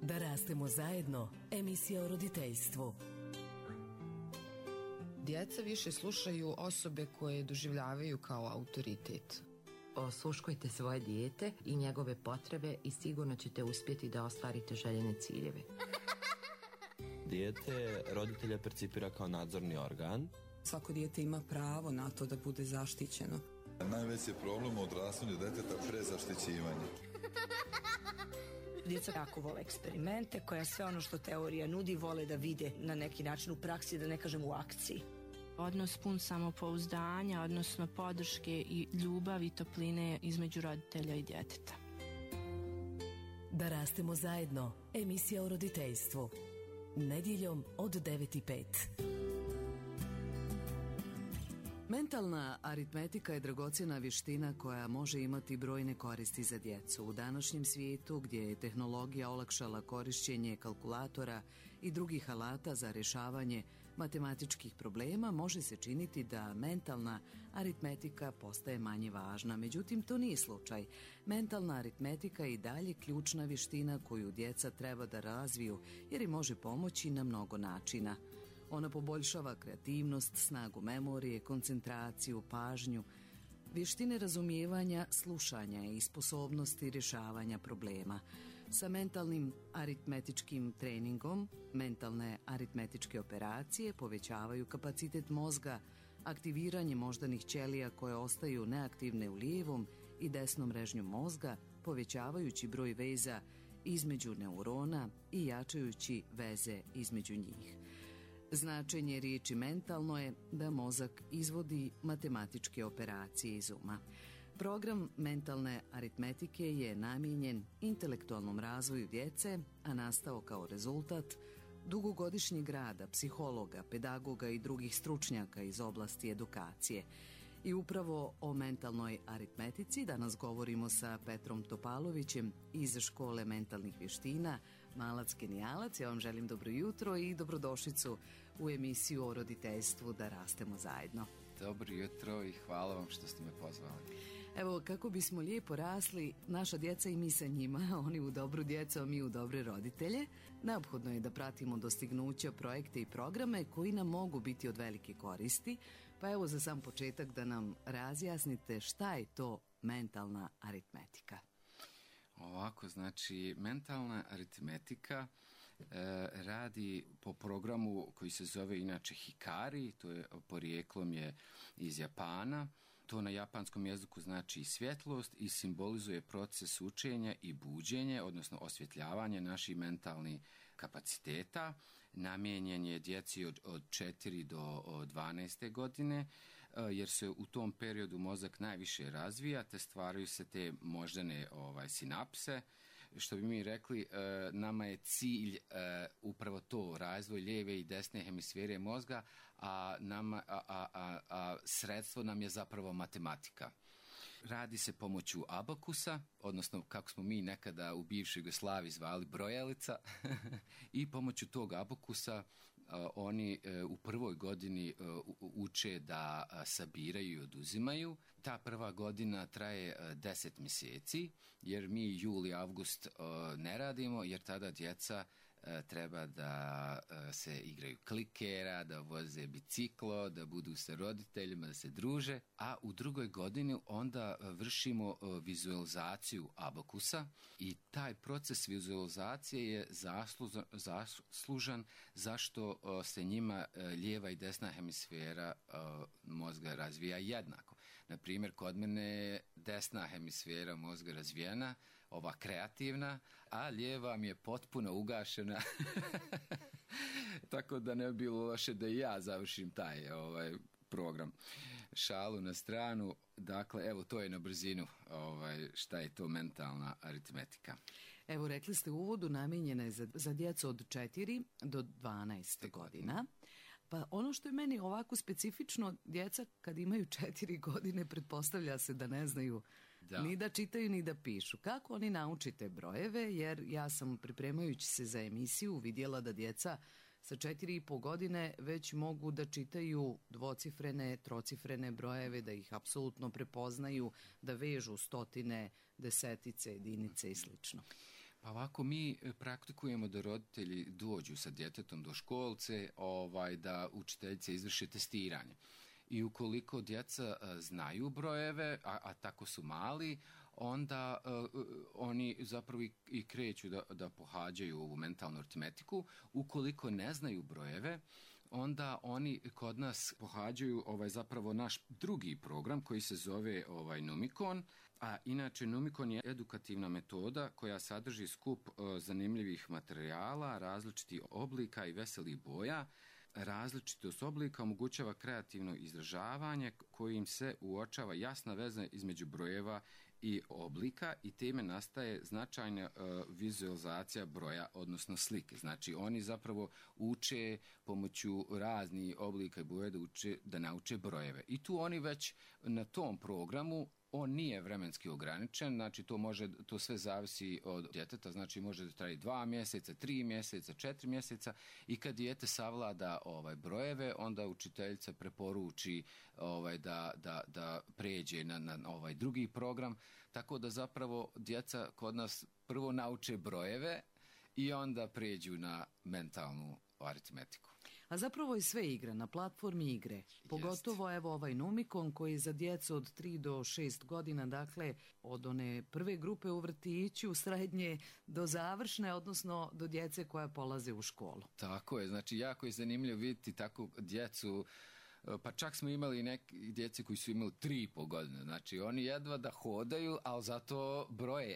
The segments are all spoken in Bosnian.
Da rastemo zajedno, emisija o roditeljstvu. Djeca više slušaju osobe koje doživljavaju kao autoritet. Osluškujte svoje dijete i njegove potrebe i sigurno ćete uspjeti da ostvarite željene ciljeve. Dijete roditelja percipira kao nadzorni organ. Svako dijete ima pravo na to da bude zaštićeno. Najveći je problem u odrastanju djeteta prezaštićivanje. Djeca jako vole eksperimente, koja sve ono što teorija nudi vole da vide na neki način u praksi, da ne kažem u akciji. Odnos pun samopouzdanja, odnosno podrške i ljubavi i topline između roditelja i djeteta. Da rastemo zajedno, emisija o roditeljstvu. Nedjeljom od 9:05. Mentalna aritmetika je dragocjena vještina koja može imati brojne koristi za djecu. U današnjem svijetu gdje je tehnologija olakšala korišćenje kalkulatora i drugih alata za rješavanje matematičkih problema, može se činiti da mentalna aritmetika postaje manje važna. Međutim, to nije slučaj. Mentalna aritmetika je i dalje ključna vještina koju djeca treba da razviju jer im može pomoći na mnogo načina. Ona poboljšava kreativnost, snagu memorije, koncentraciju, pažnju, vještine razumijevanja, slušanja i sposobnosti rješavanja problema. Sa mentalnim aritmetičkim treningom, mentalne aritmetičke operacije povećavaju kapacitet mozga, aktiviranje moždanih ćelija koje ostaju neaktivne u lijevom i desnom mrežnju mozga, povećavajući broj veza između neurona i jačajući veze između njih. Značenje riječi mentalno je da mozak izvodi matematičke operacije iz uma. Program mentalne aritmetike je namijenjen intelektualnom razvoju djece, a nastao kao rezultat dugogodišnjeg rada psihologa, pedagoga i drugih stručnjaka iz oblasti edukacije. I upravo o mentalnoj aritmetici danas govorimo sa Petrom Topalovićem iz Škole mentalnih vještina Malac genijalac. Ja vam želim dobro jutro i dobrodošlicu u emisiju o roditeljstvu Da rastemo zajedno. Dobro jutro i hvala vam što ste me pozvali. Evo, kako bismo lijepo rasli, naša djeca i mi sa njima, oni u dobru djecu, a mi u dobre roditelje, neophodno je da pratimo dostignuća, projekte i programe koji nam mogu biti od velike koristi. Pa evo za sam početak da nam razjasnite šta je to mentalna aritmetika. Ovako, znači, mentalna aritmetika radi po programu koji se zove inače Hikari, to je porijeklom je iz Japana. To na japanskom jeziku znači svjetlost i simbolizuje proces učenja i buđenje, odnosno osvjetljavanje naših mentalnih kapaciteta. Namijenjen je djeci od 4 do 12. godine, jer se u tom periodu mozak najviše razvija, te stvaraju se te moždane sinapse. Što bi mi rekli, nama je cilj upravo to, razvoj lijeve i desne hemisfere mozga, a sredstvo nam je zapravo matematika. Radi se pomoću abakusa, odnosno kako smo mi nekada u bivšoj Jugoslaviji zvali brojalica, i pomoću tog abakusa oni u prvoj godini uče da sabiraju i oduzimaju. Ta prva godina traje 10 mjeseci, jer mi jul i avgust ne radimo, jer tada djeca treba da se igraju klikera, da voze biciklo, da budu sa roditeljima, da se druže, a u drugoj godini onda vršimo vizualizaciju abakusa i taj proces vizualizacije je zaslužan zašto se njima lijeva i desna hemisfera mozga razvija jednako. Na primjer, kod mene je desna hemisfera mozga razvijena, ova kreativna, a lijeva mi je potpuno ugašena. Tako da ne bi bilo loše da i ja završim taj program. Šalu na stranu. Dakle, evo, to je na brzinu šta je to mentalna aritmetika. Evo, rekli ste u uvodu, namijenjena je za djecu od 4 do 12 godina. Pa ono što je meni ovako specifično, djeca kad imaju 4 godine pretpostavlja se da ne znaju ni da čitaju ni da pišu. Kako oni naučite brojeve? Jer ja sam pripremajući se za emisiju vidjela da djeca sa 4,5 godine već mogu da čitaju dvocifrene, trocifrene brojeve, da ih apsolutno prepoznaju, da vežu stotine, desetice, jedinice i slično. Pa ovako, mi praktikujemo da roditelji dođu sa djetetom do školce, da učiteljice izvrše testiranje. I ukoliko djeca znaju brojeve, a tako su mali, onda oni zapravo i kreću da pohađaju ovu mentalnu aritmetiku. Ukoliko ne znaju brojeve, onda oni kod nas pohađaju zapravo naš drugi program koji se zove Numikon, a inače Numikon je edukativna metoda koja sadrži skup zanimljivih materijala, različitih oblika i veselih boja. Različitost oblika omogućava kreativno izražavanje kojim se uočava jasna veza između brojeva i oblika i time nastaje značajna vizualizacija broja, odnosno slike. Znači oni zapravo uče pomoću raznih oblika i boja da nauče brojeve. I tu oni već na tom programu, on nije vremenski ograničen, znači to sve zavisi od djeteta, znači može da traje 2 mjeseca, 3 mjeseca, 4 mjeseca i kad dijete savlada brojeve, onda učiteljica preporuči da pređe na ovaj drugi program, tako da zapravo djeca kod nas prvo nauče brojeve i onda pređu na mentalnu aritmetiku. A zapravo je sve igra na platformi igre. Pogotovo ovaj Numikon koji je za djecu od 3 do 6 godina, dakle od one prve grupe u vrtiću, srednje do završne, odnosno do djece koja polaze u školu. Tako je, znači jako je zanimljivo vidjeti tako djecu. Pa čak smo imali neke djece koji su imali 3,5 godine. Znači oni jedva da hodaju, ali zato broje.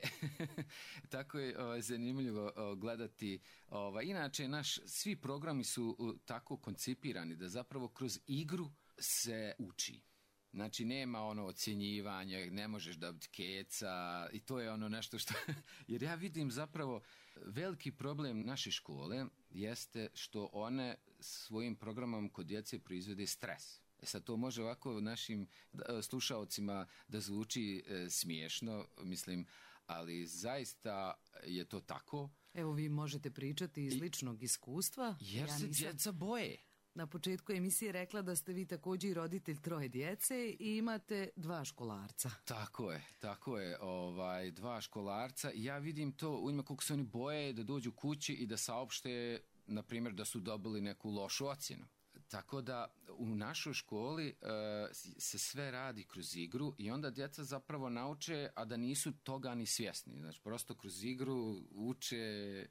Tako je zanimljivo gledati. Inače, svi programi su tako koncipirani da zapravo kroz igru se uči. Znači nema ocjenjivanja, ne možeš dobiti keca i to je nešto što... Jer ja vidim zapravo veliki problem naše škole jeste što one svojim programom kod djece proizvode stres. Sad to može ovako našim slušaocima da zvuči smiješno, mislim, ali zaista je to tako. Evo vi možete pričati iz ličnog iskustva. Jer se djeca boje. Na početku emisije rekla da ste vi također i roditelj 3 djece i imate 2 školarca. Tako je, 2 školarca. Ja vidim to u njima koliko se oni boje da dođu kući i da saopšte, na primjer, da su dobili neku lošu ocjenu. Tako da u našoj školi se sve radi kroz igru i onda djeca zapravo nauče, a da nisu toga ni svjesni. Znači, prosto kroz igru uče,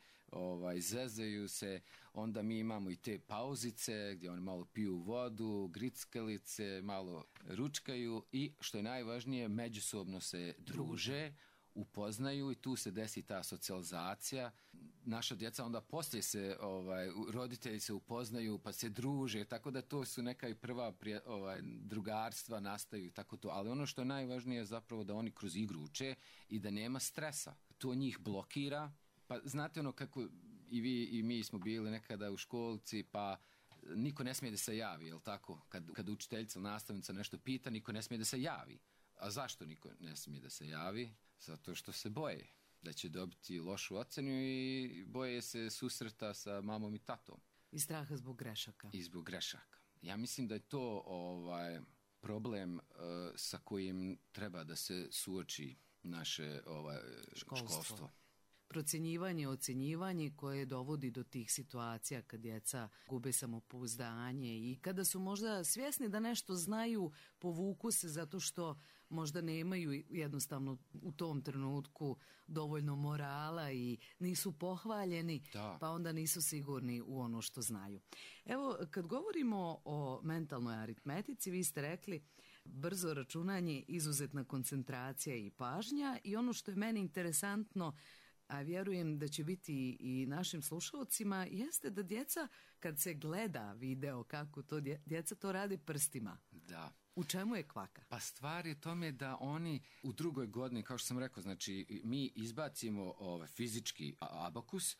zezaju se, onda mi imamo i te pauzice gdje oni malo piju vodu, grickalice, malo ručkaju i što je najvažnije, međusobno se druže, upoznaju i tu se desi ta socijalizacija. Naša djeca onda poslije se, roditelji se upoznaju pa se druže, tako da to su neka i prva drugarstva nastaju, tako to. Ali ono što je najvažnije je zapravo da oni kroz igru uče i da nema stresa. To njih blokira. Pa znate kako i vi i mi smo bili nekada u školci, pa niko ne smije da se javi, jel tako? Kad učiteljica, nastavnica nešto pita, niko ne smije da se javi. A zašto niko ne smije da se javi? Zato što se boje da će dobiti lošu ocenu i boje se susreta sa mamom i tatom. I straha zbog grešaka. I zbog grešaka. Ja mislim da je to problem sa kojim treba da se suoči naše školstvo. Procjenjivanje, ocjenjivanje koje dovodi do tih situacija kad djeca gube samopouzdanje i kada su možda svjesni da nešto znaju, povuku se zato što možda nemaju jednostavno u tom trenutku dovoljno morala i nisu pohvaljeni, pa onda nisu sigurni u ono što znaju. Evo, kad govorimo o mentalnoj aritmetici, vi ste rekli brzo računanje, izuzetna koncentracija i pažnja i ono što je meni interesantno, a vjerujem da će biti i našim slušalcima, jeste da djeca, kad se gleda video kako to djeca to rade prstima. Da. U čemu je kvaka? Pa stvar je tome da oni u 2. godini, kao što sam rekao, znači mi izbacimo fizički abakus,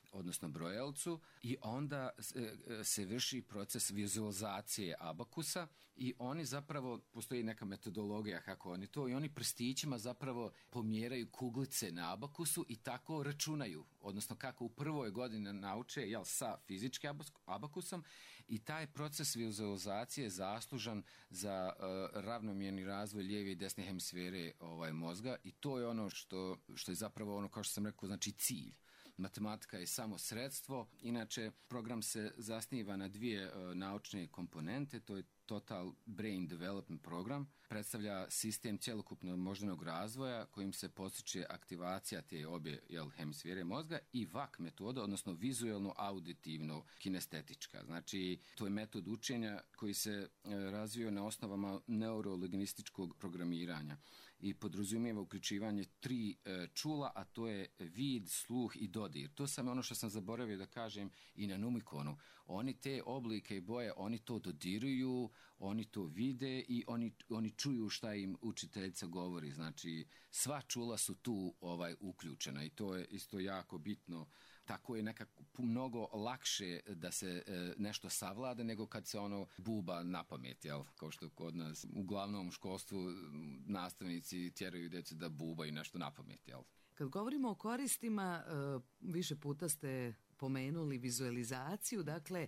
odnosno brojelcu, i onda se vrši proces vizualizacije abakusa i oni zapravo, postoji neka metodologija kako oni to, i oni prstićima zapravo pomjeraju kuglice na abakusu i tako računaju, odnosno kako u prvoj godini nauče sa fizičkim abakusom, i taj proces vizualizacije je zaslužan za ravnomjerni razvoj lijeve i desne hemisfere mozga, i to je ono što je zapravo ono, kao što sam rekao, znači cilj. Matematika je samo sredstvo. Inače, program se zasniva na dvije naučne komponente, to je Total Brain Development program, predstavlja sistem cjelokupnog moždanog razvoja kojim se postiče aktivacija te obje hemisfere mozga, i VAK metoda, odnosno vizualno-auditivno kinestetička. Znači, to je metod učenja koji se razvio na osnovama neurolingvističkog programiranja i podrazumijeva uključivanje 3 čula, a to je vid, sluh i dodir. To sam ono što sam zaboravio da kažem i na Numikonu. Oni te oblike i boje, oni to dodiruju, oni to vide i oni čuju šta im učiteljica govori. Znači, sva čula su tu uključena i to je isto jako bitno. Tako je nekako mnogo lakše da se nešto savlada nego kad se ono buba na pamet, jel? Kao što kod nas u glavnom školstvu nastavnici tjeraju djecu da bubaju nešto na pamet, jel? Kad govorimo o koristima, više puta ste pomenuli vizualizaciju, dakle,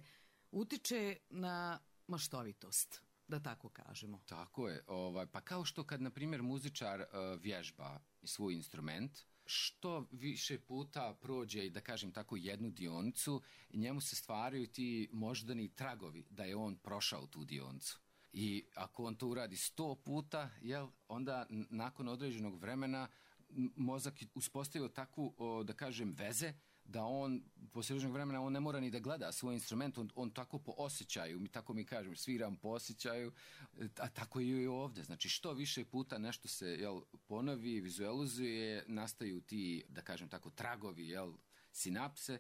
utiče na maštovitost, da tako kažemo. Tako je. Pa kao što kad, na primjer, muzičar vježba svoj instrument, što više puta prođe, da kažem tako, jednu dionicu, njemu se stvaraju ti moždani tragovi da je on prošao tu dionicu. I ako on to uradi 100 puta, onda nakon određenog vremena mozak uspostavio takvu, da kažem, veze, da on poslije određenog vremena on ne mora ni da gleda svoj instrument, on tako po osjećaju, tako mi kažem, sviram po osjećaju, a tako i ovdje. Znači, što više puta nešto se ponovi, vizualizuje, nastaju ti, da kažem tako, tragovi, sinapse,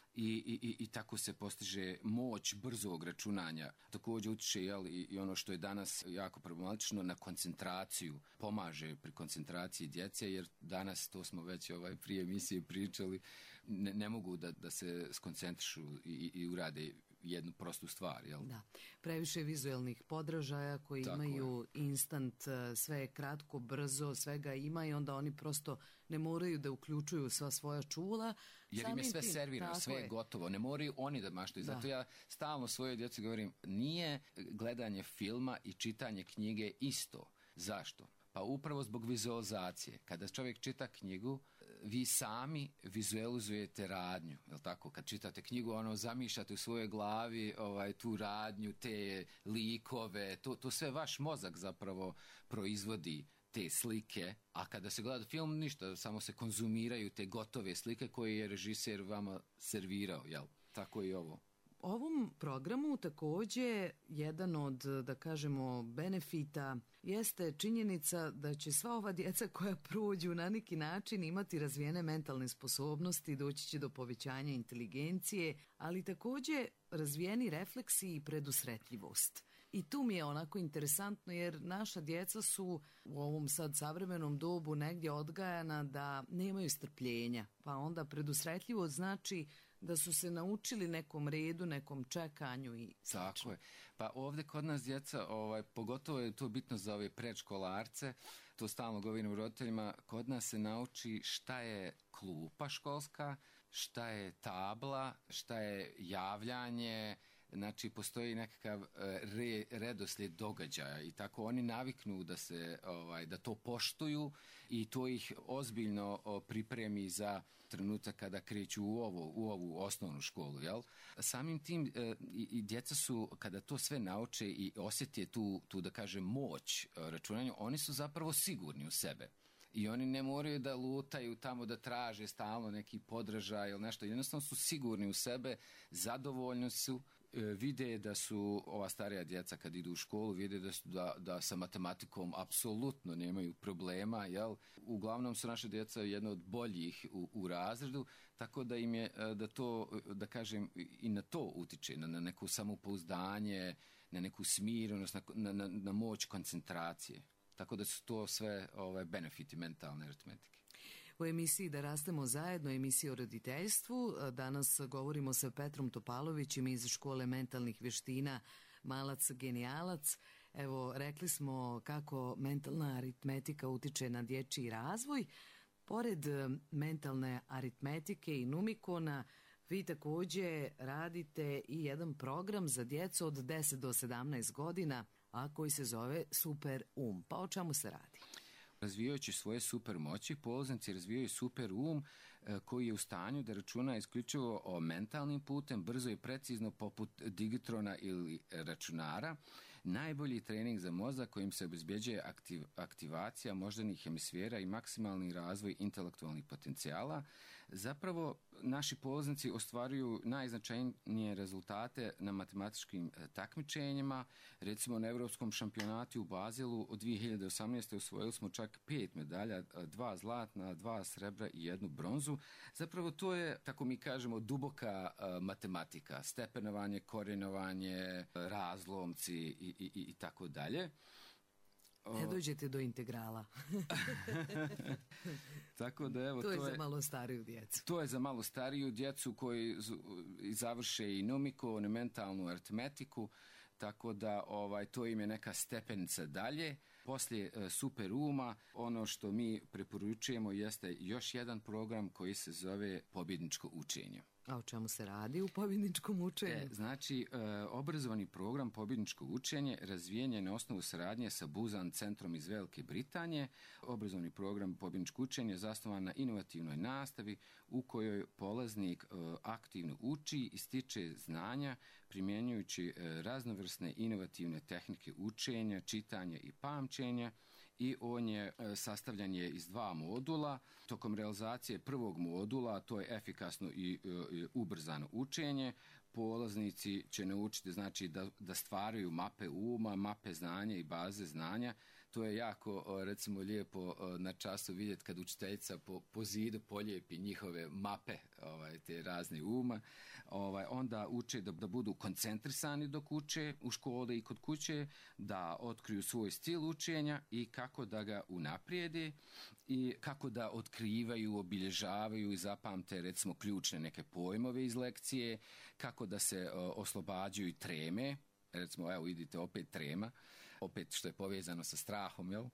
i tako se postiže moć brzog računanja. Također utječe i ono što je danas jako problematično, na koncentraciju. Pomaže pri koncentraciji djece, jer danas, to smo već prije emisije pričali, ne mogu da se skoncentrišu i urade jednu prostu stvar. Da, previše vizualnih podražaja koji tako imaju instant, sve je kratko, brzo, svega ima, i onda oni prosto ne moraju da uključuju sva svoja čula. Jer im je sve servirano, sve je gotovo, ne moraju oni da maštaju. Zato ja stalno svojoj djeci govorim, nije gledanje filma i čitanje knjige isto. Zašto? Pa upravo zbog vizualizacije. Kada čovjek čita knjigu, vi sami vizualizujete radnju, jel tako? Kad čitate knjigu, zamišljate u svojoj glavi tu radnju, te likove, to sve vaš mozak zapravo proizvodi te slike, a kada se gleda film, ništa, samo se konzumiraju te gotove slike koje je režiser vama servirao, jel? Tako i ovo. Ovom programu također jedan od, da kažemo, benefita jeste činjenica da će sva ova djeca koja prođu na neki način imati razvijene mentalne sposobnosti, doći će do povećanja inteligencije, ali također razvijeni refleksi i predusretljivost. I tu mi je onako interesantno, jer naša djeca su u ovom sad savremenom dobu negdje odgajana da nemaju strpljenja, pa onda predusretljivost znači da su se naučili nekom redu, nekom čekanju i slično. Tako je. Pa ovdje kod nas djeca, pogotovo je to bitno za ove predškolarce, to stalno govorim roditeljima, kod nas se nauči šta je klupa školska, šta je tabla, šta je javljanje. Znači, postoji nekakav redoslijed događaja i tako oni naviknu da to poštuju, i to ih ozbiljno pripremi za trenutak kada kreću u ovu osnovnu školu, jel? Samim tim i djeca su, kada to sve nauče i osjete tu da kažem, moć računanja, oni su zapravo sigurni u sebe. I oni ne moraju da lutaju tamo, da traže stalno neki podražaj ili nešto. Jednostavno su sigurni u sebe, zadovoljni su, vide da su, ova starija djeca kad idu u školu, vide da sa matematikom apsolutno nemaju problema, jel? Uglavnom su naše djeca jedno od boljih u razredu, tako da im je, da to, da kažem, i na to utiče, na neko samopouzdanje, na neku smirenost, na moć koncentracije. Tako da su to sve benefiti mentalne aritmetike. U emisiji Da rastemo zajedno, emisiji o roditeljstvu, danas govorimo sa Petrom Topalovićem iz Škole mentalnih vještina Malac genijalac. Evo, rekli smo kako mentalna aritmetika utiče na dječji razvoj. Pored mentalne aritmetike i numikona, vi također radite i jedan program za djecu od 10 do 17 godina, a koji se zove Super Pa o čemu se radi? Razvijajući svoje super moći, polaznici razvijaju super koji je u stanju da računa isključivo o mentalnim putem, brzo i precizno poput digitrona ili računara. Najbolji trening za mozak kojim se obezbjeđuje aktivacija moždanih hemisfera i maksimalni razvoj intelektualnih potencijala. Zapravo, naši polaznici ostvaruju najznačajnije rezultate na matematičkim takmičenjima. Recimo, na Europskom šampionatu u Bazilu od 2018. osvojili smo čak 5 medalja, 2 zlatna, 2 srebra i 1 bronzu. Zapravo, to je, tako mi kažemo, duboka matematika, stepenovanje, korijenovanje, razlomci i tako dalje. Ne dođete do integrala. Tako da, evo, to je za malo stariju djecu. To je za malo stariju djecu koji završe i numikon, i mentalnu aritmetiku, tako da to im je neka stepenica dalje. Poslije super ono što mi preporučujemo jeste još jedan program koji se zove pobjedničko učenje. A o čemu se radi u pobjedničkom učenju? Znači, obrazovani program pobjedničko učenje razvijen je na osnovu saradnje sa Busan centrom iz Velike Britanije. Obrazovani program pobjedničko učenje je zasnovan na inovativnoj nastavi u kojoj polaznik aktivno uči i stiče znanja primjenjujući raznovrsne inovativne tehnike učenja, čitanja i pamćenja. I on je sastavljan je iz 2 modula. Tokom realizacije prvog modula, to je efikasno i ubrzano učenje, polaznici će naučiti da stvaraju mape mape znanja i baze znanja. To je jako, recimo, lijepo na času vidjeti kad učiteljica po zidu polijepi njihove mape, te razne onda uče da budu koncentrisani dok uče u školi i kod kuće, da otkriju svoj stil učenja i kako da ga unaprijede i kako da otkrivaju, obilježavaju i zapamte, recimo, ključne neke pojmove iz lekcije, kako da se oslobađaju treme. Recimo, evo vidite, opet trema, opet što je povezano sa strahom, jel?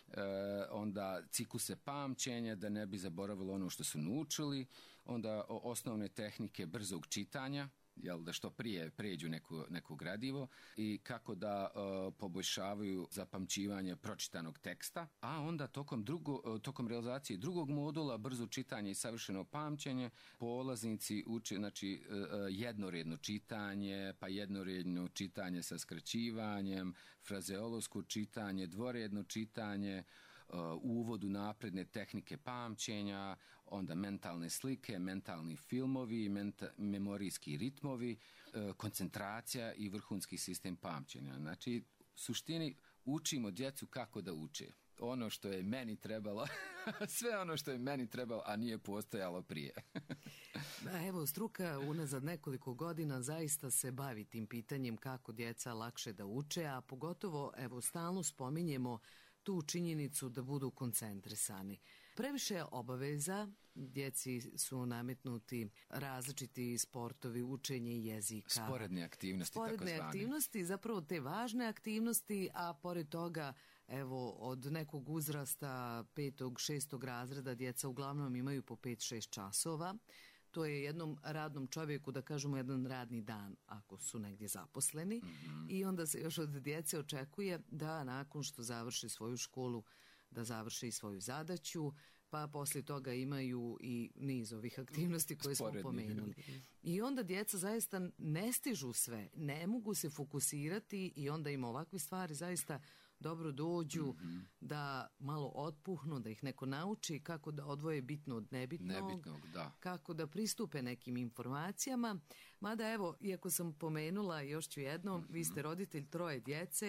Onda cikluse pamćenja, da ne bi zaboravilo ono što su naučili, onda osnovne tehnike brzog čitanja, jel, da što prije pređu neko gradivo i kako da poboljšavaju zapamćivanje pročitanog teksta, a onda tokom realizacije drugog modula, brzo čitanje i savršeno pamćenje, polaznici uče, znači, jednoredno čitanje, pa jednoredno čitanje sa skraćivanjem, frazeološko čitanje, dvoredno čitanje, uvod u napredne tehnike pamćenja, onda mentalne slike, mentalni filmovi, memorijski ritmovi, koncentracija i vrhunski sistem pamćenja. Znači, u suštini učimo djecu kako da uče. Ono što je meni trebalo, sve ono što je meni trebalo, a nije postojalo prije. Evo, struka unazad nekoliko godina zaista se bavi tim pitanjem kako djeca lakše da uče, a pogotovo, evo, stalno spominjemo tu činjenicu da budu koncentrisani. Previše obaveza, djeci su nametnuti različiti sportovi, učenje jezika. Sporedne aktivnosti, sporedne aktivnosti, zapravo te važne aktivnosti, a pored toga, evo, od nekog uzrasta 5., 6. razreda djeca uglavnom imaju po 5-6 časova. To je jednom radnom čovjeku, da kažemo, jedan radni dan ako su negdje zaposleni. I onda se još od djece očekuje da nakon što završi svoju školu, da završi i svoju zadaću, pa poslije toga imaju i niz ovih aktivnosti koje smo pomenuli. I onda djeca zaista ne stižu sve, ne mogu se fokusirati i onda im ovakve stvari zaista dobro dođu, da malo otpuhnu, da ih neko nauči kako da odvoje bitno od nebitnog, kako da pristupe nekim informacijama. Mada, evo, iako sam pomenula, još ću jednom, vi ste roditelj 3 djece,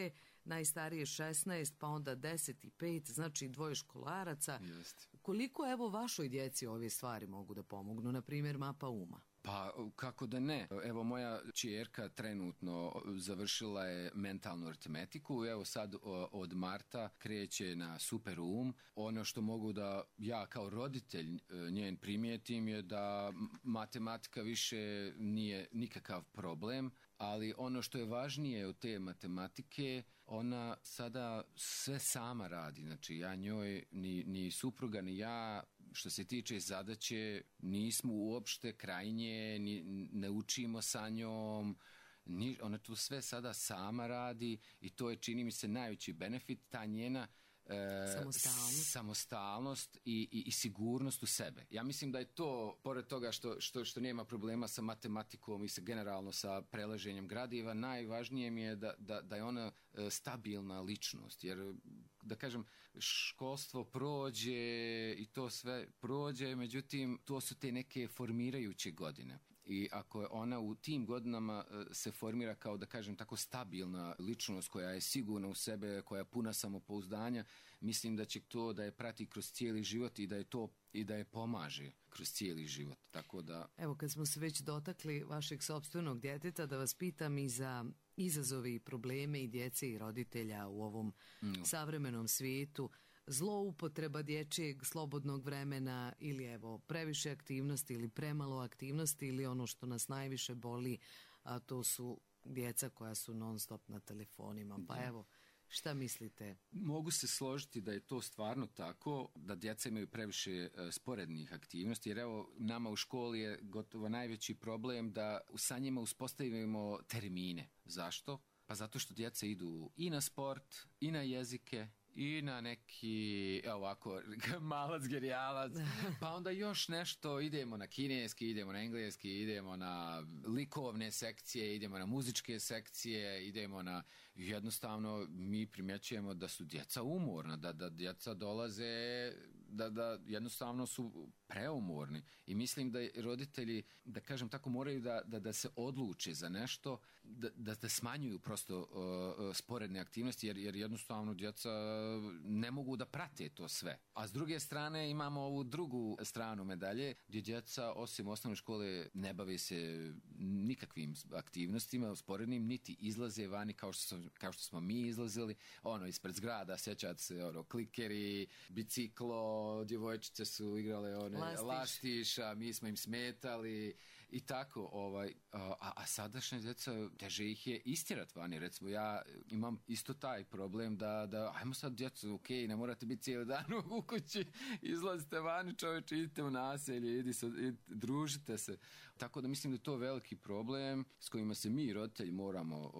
najstarije 16, pa onda 10 i 5, znači 2 školaraca. Jeste. Koliko evo vašoj djeci ove stvari mogu da pomognu, na primjer mapa uma? Pa kako da ne. Evo moja ćerka trenutno završila je mentalnu aritmetiku, evo sad od marta kreće na super Ono što mogu da ja kao roditelj njen primijetim je da matematika više nije nikakav problem, ali ono što je važnije od te matematike, ona sada sve sama radi. Znači ja njoj, ni supruga, ni ja, što se tiče zadaće, nismo uopšte krajnje, ne učimo sa njom, ona tu sve sada sama radi i to je, čini mi se, najveći benefit, ta njena samostalnost i sigurnost u sebe. Ja mislim da je to, pored toga što nema problema sa matematikom i generalno sa prelaženjem gradiva, najvažnije mi je da je ona stabilna ličnost. Jer, da kažem, školstvo prođe i to sve prođe, međutim, to su te neke formirajuće godine. I ako ona u tim godinama se formira kao, da kažem, tako stabilna ličnost koja je sigurna u sebe, koja je puna samopouzdanja, mislim da će to da je prati kroz cijeli život i da je pomaže kroz cijeli život. Tako da... Evo, kad smo se već dotakli vašeg sopstvenog djeteta, da vas pitam i za izazove i probleme i djece i roditelja u ovom savremenom svijetu, zloupotreba dječjeg slobodnog vremena ili evo previše aktivnosti ili premalo aktivnosti ili ono što nas najviše boli, a to su djeca koja su non stop na telefonima. Pa evo, šta mislite? Mogu se složiti da je to stvarno tako, da djeca imaju previše sporednih aktivnosti, jer evo nama u školi je gotovo najveći problem da sa njima uspostavimo termine. Zašto? Pa zato što djeca idu i na sport, i na jezike, i na neki, ovako, malac, gerijalac, pa onda još nešto, idemo na kineski, idemo na engleski, idemo na likovne sekcije, idemo na muzičke sekcije, idemo na, jednostavno mi primjećujemo da su djeca umorna, da djeca dolaze, da jednostavno su preumorni i mislim da roditelji, da kažem tako, moraju da se odluče za nešto, da smanjuju prosto sporedne aktivnosti, jer jednostavno djeca ne mogu da prate to sve. A s druge strane imamo ovu drugu stranu medalje, gdje djeca osim osnovne škole ne bave se nikakvim aktivnostima sporednim, niti izlaze vani kao što smo mi izlazili, ispred zgrada, sjećate se, klikeri, biciklo, djevojčice su igrale lastiša, mi smo im smetali i tako, a sadašnje djeca, teže ih je istjerat vani. Recimo, ja imam isto taj problem da ajmo sad djecu, ne morate biti cijeli dan u kući, izlazite vani, čovječe, idite u naselje, družite se. Tako da mislim da je to veliki problem s kojima se mi, roditelji, moramo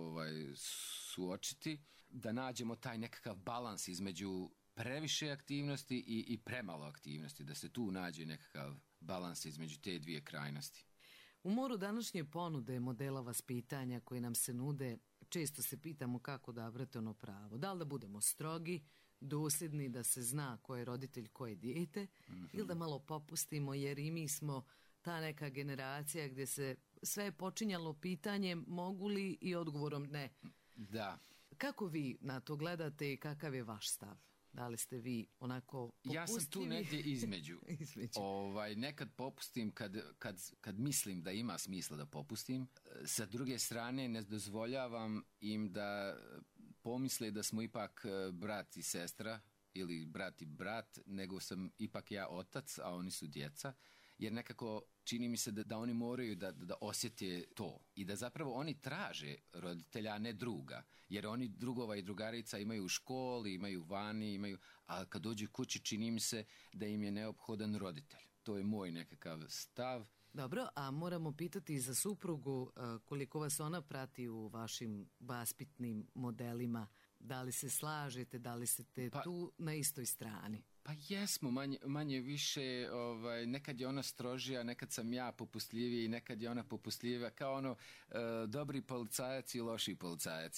suočiti, da nađemo taj nekakav balans između previše aktivnosti i premalo aktivnosti, da se tu nađe nekakav balans između te dvije krajnosti. U moru današnje ponude modela vaspitanja koji nam se nude, često se pitamo kako odabrati ono pravo. Da li da budemo strogi, dosljedni, da se zna ko je roditelj, ko je dijete, ili da malo popustimo, jer i mi smo ta neka generacija gdje se sve je počinjalo pitanjem mogu li i odgovorom ne. Da. Kako vi na to gledate i kakav je vaš stav? Da li ste vi onako popustivi? Ja sam tu negdje između. Nekad popustim kad mislim da ima smisla da popustim. Sa druge strane ne dozvoljavam im da pomisle da smo ipak brat i sestra ili brat i brat, nego sam ipak ja otac, a oni su djeca. Jer nekako čini mi se da oni moraju da osjete to i da zapravo oni traže roditelja, a ne druga. Jer oni drugova i drugarica imaju u školi, imaju vani, a kad dođu kući čini mi se da im je neophodan roditelj. To je moj nekakav stav. Dobro, a moramo pitati za suprugu koliko vas ona prati u vašim vaspitnim modelima. Da li se slažete, da li ste tu na istoj strani? Pa jesmo, manje više, nekad je ona strožija, nekad sam ja popustljiviji, nekad je ona popustljivija, kao dobri policajac i loši policajac.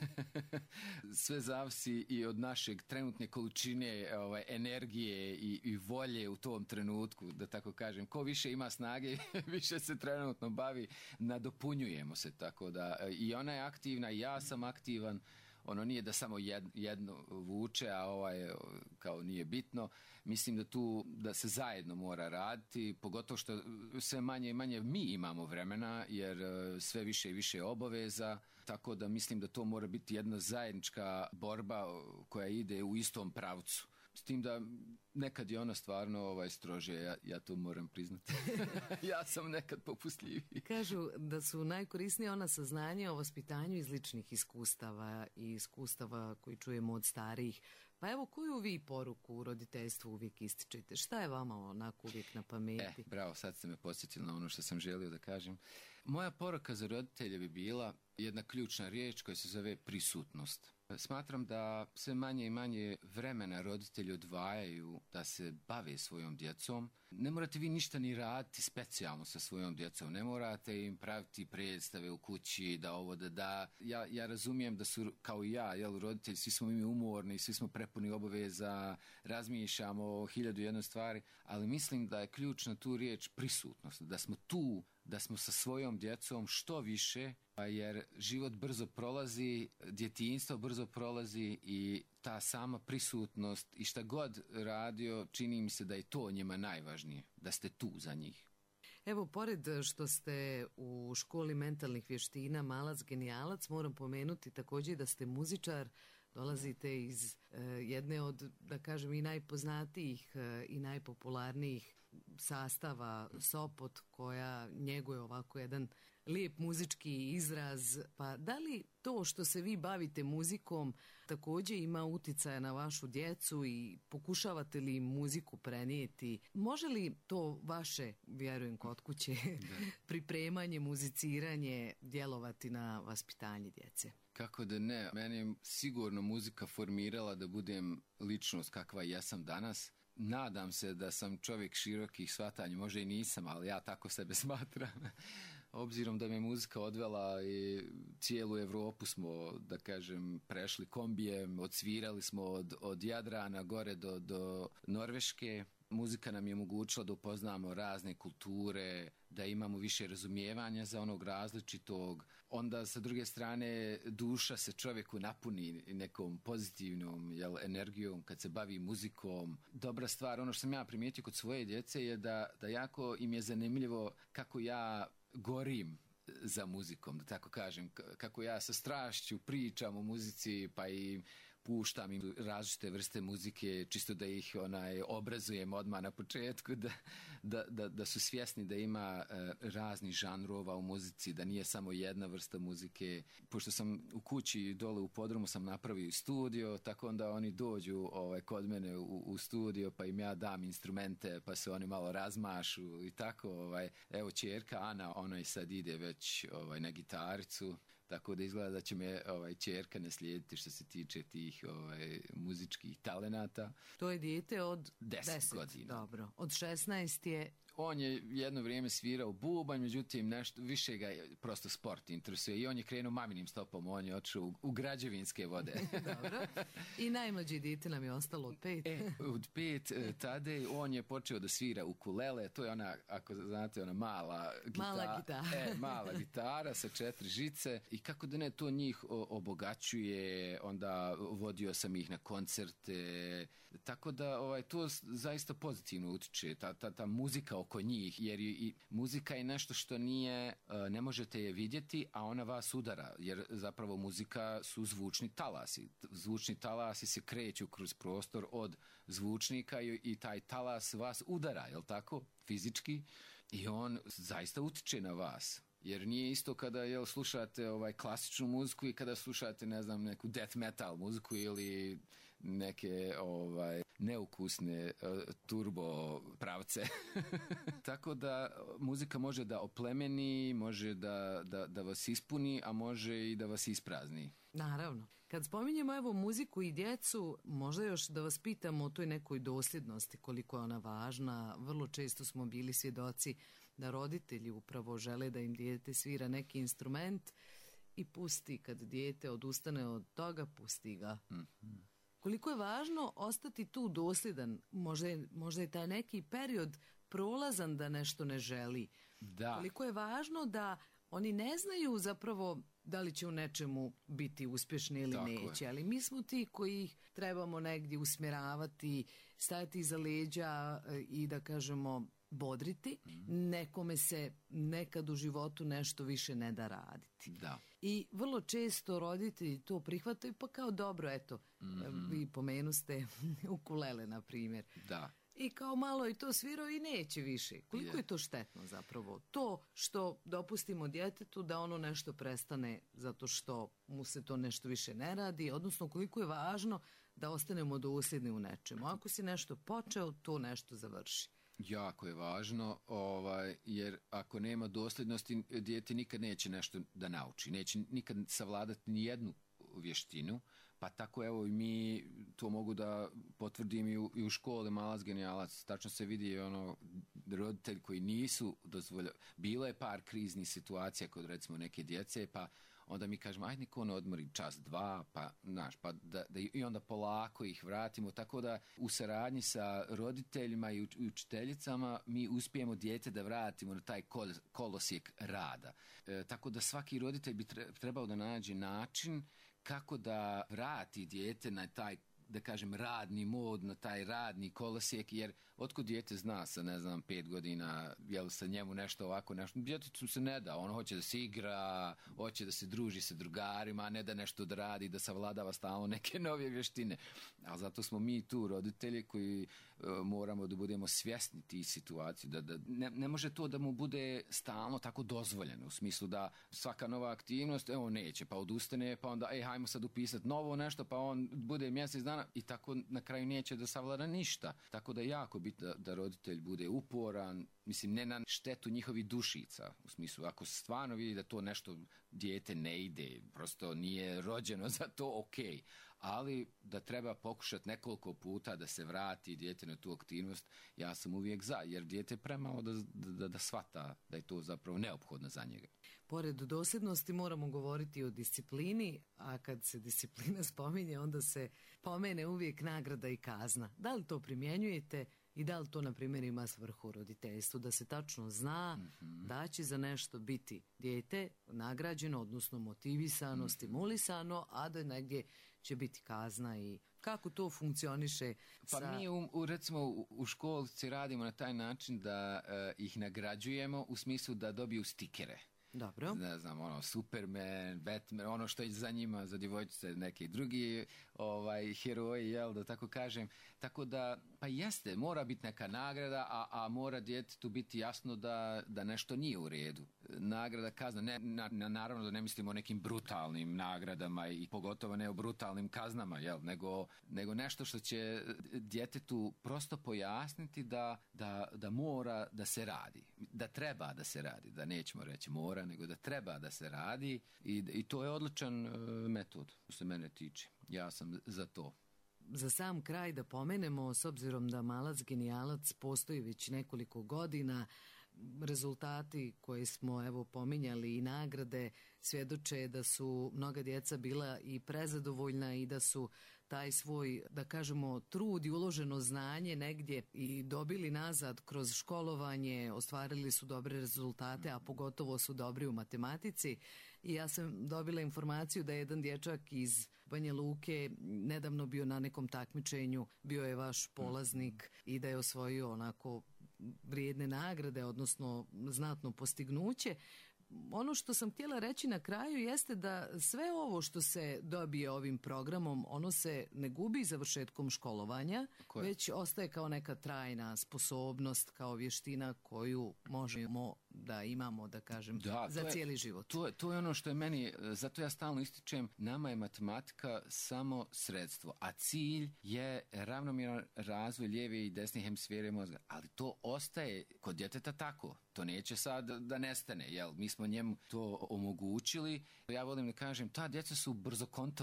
Sve zavisi i od našeg trenutne količine energije i volje u tom trenutku, da tako kažem. Ko više ima snage, više se trenutno bavi, nadopunjujemo se, tako da i ona je aktivna i ja sam aktivan. ono nije da samo jedno vuče, a kao nije bitno. Mislim da se zajedno mora raditi, pogotovo što sve manje i manje mi imamo vremena, jer sve više i više obaveza, tako da mislim da to mora biti jedna zajednička borba koja ide u istom pravcu. S tim da nekad je ona stvarno strože, ja to moram priznati. Ja sam nekad popustljiviji. Kažu da su najkorisnije ona saznanja o vaspitanju iz ličnih iskustava i iskustava koji čujemo od starijih. Pa evo, koju vi poruku u roditeljstvu uvijek ističete? Šta je vama onako uvijek na pameti? Bravo, sad ste me podsjetili na ono što sam želio da kažem. Moja poruka za roditelje bi bila jedna ključna riječ koja se zove prisutnost. Smatram da sve manje i manje vremena roditelji odvajaju da se bave svojom djecom. Ne morate vi ništa ni raditi specijalno sa svojom djecom. Ne morate im praviti predstave u kući, da ovo, da. Ja razumijem da su, kao i ja, roditelji, svi smo mi umorni, svi smo prepuni obaveza, razmišljamo o 1001 stvari, ali mislim da je ključna tu riječ prisutnost. Da smo tu, da smo sa svojom djecom što više, jer život brzo prolazi, djetinjstvo brzo prolazi i ta sama prisutnost i šta god radio, čini mi se da je to njima najvažnije, da ste tu za njih. Evo, pored što ste u školi mentalnih vještina Malac genijalac, moram pomenuti također da ste muzičar, dolazite iz jedne od, da kažem, i najpoznatijih i najpopularnijih sastava Sopot, koja njeguje ovako jedan lijep muzički izraz. Pa da li to što se vi bavite muzikom također ima utjecaja na vašu djecu i pokušavate li im muziku prenijeti? Može li to vaše, vjerujem kod kuće, pripremanje, muziciranje djelovati na vaspitanje djece? Kako da ne, meni je sigurno muzika formirala da budem ličnost kakva jesam danas. Nadam se da sam čovjek širokih shvatanja, možda i nisam, ali ja tako sebe smatram. Obzirom da me muzika odvela i cijelu Evropu smo, da kažem, prešli kombijem, odsvirali smo od Jadrana gore do Norveške. Muzika nam je omogućila da upoznamo razne kulture, da imamo više razumijevanja za onog različitog. Onda, sa druge strane, duša se čovjeku napuni nekom pozitivnom energijom kad se bavi muzikom. Dobra stvar, ono što sam ja primijetio kod svoje djece je da jako im je zanimljivo kako ja gorim za muzikom, da tako kažem, kako ja sa strašću pričam o muzici, pa i puštam im različite vrste muzike, čisto da ih obrazujem odmah na početku, da su svjesni da ima raznih žanrova u muzici, da nije samo jedna vrsta muzike. Pošto sam u kući dole u podrumu sam napravio studio, tako onda oni dođu kod mene u studio, pa im ja dam instrumente, pa se oni malo razmašu i tako. Evo ćerka Ana, ona i sad ide već na gitaricu. Tako da izgleda da će me ćerka naslijediti što se tiče tih muzičkih talenata. To je dijete od 10 godina. Dobro. Od 16 je... On je jedno vrijeme svirao bubanj, međutim nešto više ga prosto sport interesuje i on je krenuo maminim stopom, on je otišao u građevinske vode. Dobro. I najmlađi dijete nam je ostalo od 5. Od 5 tada on je počeo da svira ukulele, to je ona, ako znate, ona mala gitara. Mala gitara sa 4 žice i kako da ne, to njih obogaćuje, onda vodio sam ih na koncerte, tako da to zaista pozitivno utiče, ta muzika oko njih, jer i muzika je nešto što nije, ne možete je vidjeti, a ona vas udara, jer zapravo muzika su zvučni talasi. Zvučni talasi se kreću kroz prostor od zvučnika i taj talas vas udara, jel tako, fizički, i on zaista utiče na vas. Jer nije isto kada slušate klasičnu muziku i kada slušate, ne znam, neku death metal muziku ili neke neukusne turbo pravce. Tako da muzika može da oplemeni, može da vas ispuni, a može i da vas isprazni. Naravno. Kad spominjemo evo muziku i djecu, možda još da vas pitamo o toj nekoj dosljednosti, koliko je ona važna. Vrlo često smo bili svjedoci da roditelji upravo žele da im dijete svira neki instrument i pusti, kad dijete odustane od toga, pusti ga. Mm-hmm. Koliko je važno ostati tu dosljedan, možda je taj neki period prolazan da nešto ne želi. Da. Koliko je važno da oni ne znaju zapravo da li će u nečemu biti uspješni ili Tako neće. je. Ali mi smo ti koji ih trebamo negdje usmjeravati, stajati iza leđa i da kažemo bodriti. Nekome se nekad u životu nešto više ne da raditi. Da. I vrlo često roditelji to prihvataju, pa kao dobro, eto, vi pomenuste ukulele, na primjer. Da. I kao malo je to svirao i neće više. Koliko je to štetno zapravo? To što dopustimo djetetu da ono nešto prestane zato što mu se to nešto više ne radi, odnosno koliko je važno da ostanemo dosljedni u nečemu. Ako si nešto počeo, to nešto završi. Jako je važno, jer ako nema dosljednosti, dijete nikad neće nešto da nauči, neće nikad savladati ni jednu vještinu, pa tako evo i mi to mogu da potvrdim i u školi Malac genijalac. Tačno se vidi roditelji koji nisu dozvoljavali. Bilo je par kriznih situacija kod recimo neke djece, pa onda mi kažemo ajde nek on odmori čas, dva, pa i onda polako ih vratimo, tako da u saradnji sa roditeljima i učiteljicama mi uspijemo dijete da vratimo na taj kolosijek rada. Tako da svaki roditelj bi trebao da nađe način kako da vrati dijete na taj, da kažem, radni mod, na taj radni kolosijek, jer otkud dijete zna sa, 5 godina, jel sa njemu nešto ovako, nešto, djetetu se ne da, ono hoće da se igra, hoće da se druži sa drugarima, a ne da nešto da radi, da savladava stalno neke nove vještine. Ali zato smo mi tu roditelji koji moramo da budemo svjesni tih situacija, da ne može to da mu bude stalno tako dozvoljeno, u smislu da svaka nova aktivnost, evo neće, pa odustane, pa onda, hajmo sad upisati novo nešto, pa on bude mjesec dana i tako na kraju neće da savlada ništa. Tako da je jako bitno da roditelj bude uporan, mislim, ne na štetu njihovih dušica, u smislu, ako stvarno vidi da to nešto dijete ne ide, prosto nije rođeno za to, okej. Ali da treba pokušati nekoliko puta da se vrati dijete na tu aktivnost, ja sam uvijek za, jer dijete je premalo da shvata da je to zapravo neophodno za njega. Pored dosljednosti moramo govoriti o disciplini, a kad se disciplina spominje, onda se pomene uvijek nagrada i kazna. Da li to primjenjujete i da li to, na primjer, ima svrhu u roditeljstvu, da se tačno zna da će za nešto biti dijete nagrađeno, odnosno motivisano, stimulisano, a da negdje će biti kazna i kako to funkcioniše? Pa mi recimo u školici radimo na taj način da ih nagrađujemo u smislu da dobiju stikere. Dobro. Ne znam, Superman, Batman, ono što je za njima, za djevojčice, neki drugi heroji, jel, da tako kažem. Tako da, pa jeste, mora biti neka nagrada, a mora djetetu biti jasno da nešto nije u redu. Nagrada, kazna, naravno da ne mislimo o nekim brutalnim nagradama i pogotovo ne o brutalnim kaznama, jel, nego nešto što će djetetu prosto pojasniti da mora da se radi, da treba da se radi, da nećemo reći mora, nego da treba da se radi i to je odličan metod, što se mene tiče. Ja sam za to. Za sam kraj da pomenemo, s obzirom da Malac genijalac postoji već nekoliko godina, rezultati koje smo evo pominjali i nagrade svjedoče da su mnoga djeca bila i prezadovoljna i da su taj svoj, da kažemo, trud i uloženo znanje negdje i dobili nazad kroz školovanje, ostvarili su dobre rezultate, a pogotovo su dobri u matematici. I ja sam dobila informaciju da je jedan dječak iz Banja Luke nedavno bio na nekom takmičenju, bio je vaš polaznik i da je osvojio onako vrijedne nagrade, odnosno znatno postignuće. Ono što sam htjela reći na kraju jeste da sve ovo što se dobije ovim programom, ono se ne gubi završetkom školovanja, već ostaje kao neka trajna sposobnost, kao vještina koju možemo da imamo, da kažem, za cijeli život. To je ono što je meni, zato ja stalno ističem, nama je matematika samo sredstvo, a cilj je ravnomjeran razvoj lijeve i desne hemisfere mozga, ali to ostaje kod djeteta tako. To neće sad da nestane, jel? Mi smo njemu to omogućili. Ja volim da kažem, ta djeca su brzokontovi.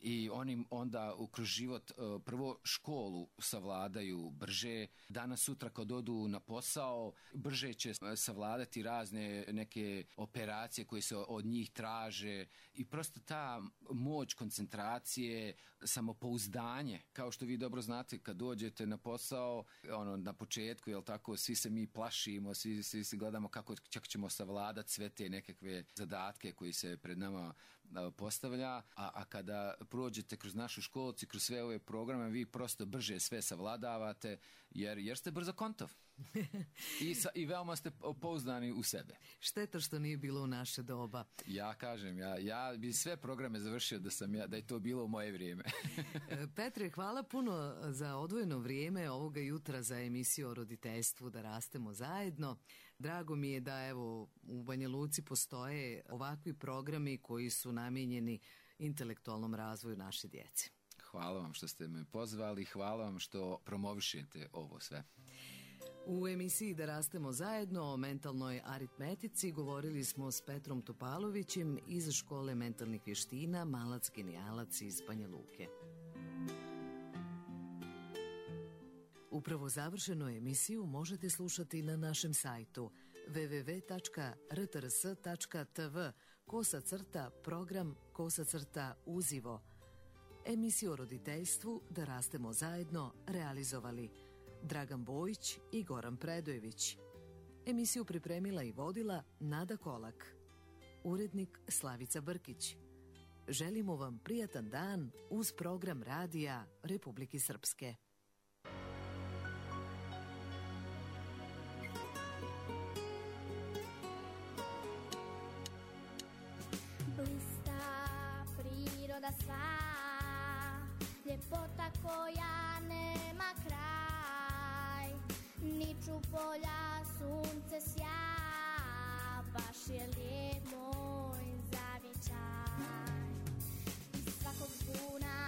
i oni onda kroz život prvo školu savladaju brže, danas sutra kad odu na posao brže će savladati razne neke operacije koje se od njih traže i prosto ta moć koncentracije, samopouzdanje, kao što vi dobro znate kad dođete na posao, na početku, jel tako, svi se mi plašimo, svi gledamo kako čak ćemo savladati sve te nekakve zadatke koji se pred nama postavlja, a kada prođete kroz našu školci, kroz sve ove programe, vi prosto brže sve savladavate, jer ste brzo kontov. I veoma ste pouzdani u sebe. Šteta što nije bilo u naše doba. Ja kažem, ja bi sve programe završio da je to bilo u moje vrijeme. Petre, hvala puno za odvojeno vrijeme ovoga jutra za emisiju o roditeljstvu Da rastemo zajedno. Drago mi je da evo u Banja Luci postoje ovakvi programi koji su namijenjeni intelektualnom razvoju naše djece. Hvala vam što ste me pozvali, hvala vam što promovišete ovo sve. U emisiji Da rastemo zajedno o mentalnoj aritmetici govorili smo s Petrom Topalovićem iz škole mentalnih vještina Malac genijalac iz Banja Luke. Upravo završenu emisiju možete slušati na našem sajtu www.rtrs.tv/program/uzivo. Emisiju o roditeljstvu Da rastemo zajedno realizovali Dragan Bojić i Goran Predojević. Emisiju pripremila i vodila Nada Kolak. Urednik Slavica Brkić. Želimo vam prijatan dan uz program radija Republike Srpske. Blista priroda sva, ljepota koja nema kraj, niču polja, sunce sja, baš je lijep moj zavičaj. Iz svakog zbuna